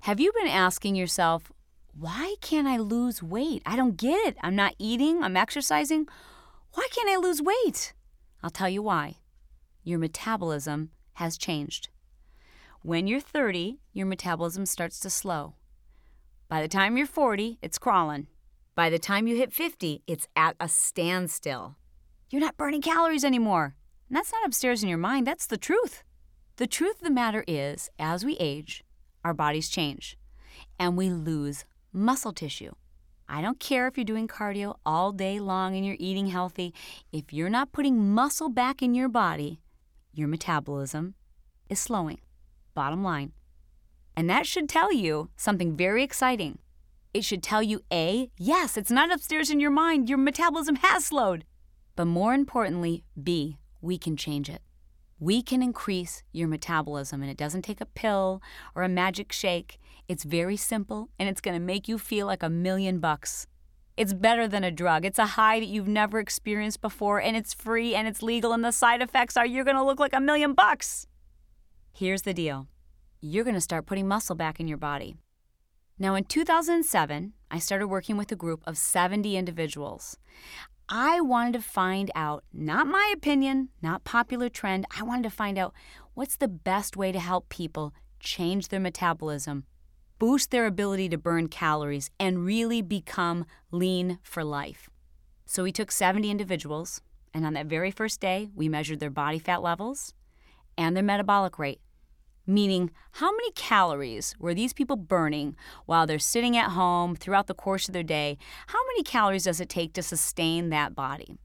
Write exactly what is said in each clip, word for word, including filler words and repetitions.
Have you been asking yourself, why can't I lose weight? I don't get it. I'm not eating, I'm exercising. Why can't I lose weight? I'll tell you why. Your metabolism has changed. When you're thirty, your metabolism starts to slow. By the time you're forty, it's crawling. By the time you hit fifty, it's at a standstill. You're not burning calories anymore. And that's not upstairs in your mind, that's the truth. The truth of the matter is, as we age, our bodies change, and we lose muscle tissue. I don't care if you're doing cardio all day long and you're eating healthy. If you're not putting muscle back in your body, your metabolism is slowing. Bottom line. And that should tell you something very exciting. It should tell you, A, yes, it's not upstairs in your mind. Your metabolism has slowed. But more importantly, B, we can change it. We can increase your metabolism, and it doesn't take a pill or a magic shake. It's very simple, and it's going to make you feel like a million bucks. It's better than a drug. It's a high that you've never experienced before, and it's free, and it's legal, and the side effects are you're going to look like a million bucks. Here's the deal. You're going to start putting muscle back in your body. Now, in two thousand seven, I started working with a group of seventy individuals. I wanted to find out, not my opinion, not popular trend, I wanted to find out what's the best way to help people change their metabolism, boost their ability to burn calories, and really become lean for life. So we took seventy individuals, and on that very first day, we measured their body fat levels and their metabolic rate. Meaning, how many calories were these people burning while they're sitting at home throughout the course of their day? How many calories does it take to sustain that body?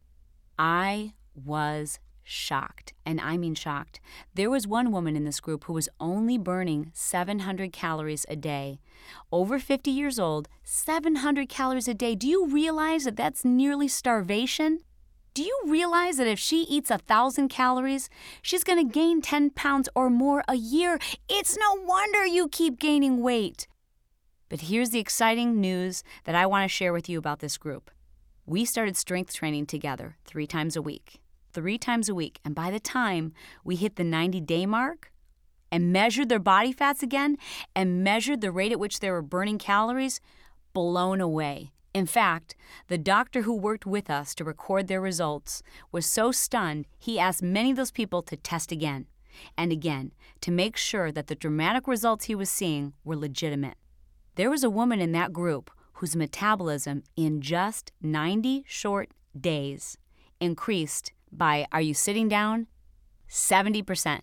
I was shocked, and I mean shocked. There was one woman in this group who was only burning seven hundred calories a day. Over fifty years old, seven hundred calories a day. Do you realize that that's nearly starvation? Do you realize that if she eats one thousand calories, she's going to gain ten pounds or more a year? It's no wonder you keep gaining weight. But here's the exciting news that I want to share with you about this group. We started strength training together three times a week. Three times a week. And by the time we hit the ninety-day mark and measured their body fats again and measured the rate at which they were burning calories, blown away. In fact, the doctor who worked with us to record their results was so stunned, he asked many of those people to test again and again to make sure that the dramatic results he was seeing were legitimate. There was a woman in that group whose metabolism in just ninety short days increased by, are you sitting down? seventy percent.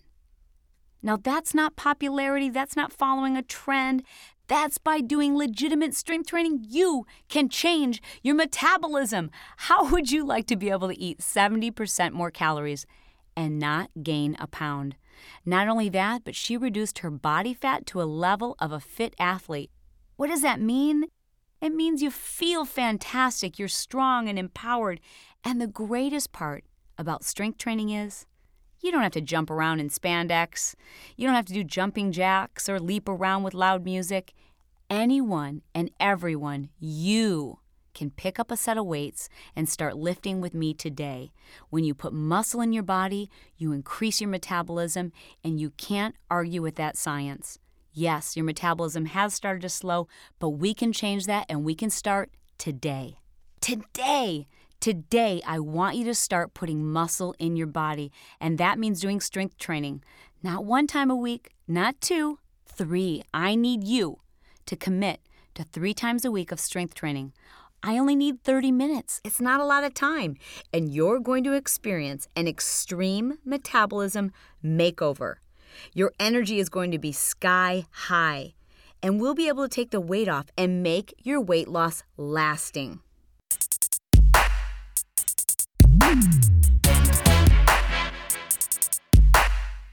Now that's not popularity, that's not following a trend. That's by doing legitimate strength training, you can change your metabolism. How would you like to be able to eat seventy percent more calories and not gain a pound? Not only that, but she reduced her body fat to a level of a fit athlete. What does that mean? It means you feel fantastic, you're strong and empowered. And the greatest part about strength training is you don't have to jump around in spandex. You don't have to do jumping jacks or leap around with loud music. Anyone and everyone, you can pick up a set of weights and start lifting with me today. When you put muscle in your body, you increase your metabolism, and you can't argue with that science. Yes, your metabolism has started to slow, but we can change that, and we can start today. Today! Today, I want you to start putting muscle in your body, and that means doing strength training. Not one time a week, not two, three. I need you to commit to three times a week of strength training. I only need thirty minutes. It's not a lot of time, and you're going to experience an extreme metabolism makeover. Your energy is going to be sky high, and we'll be able to take the weight off and make your weight loss lasting.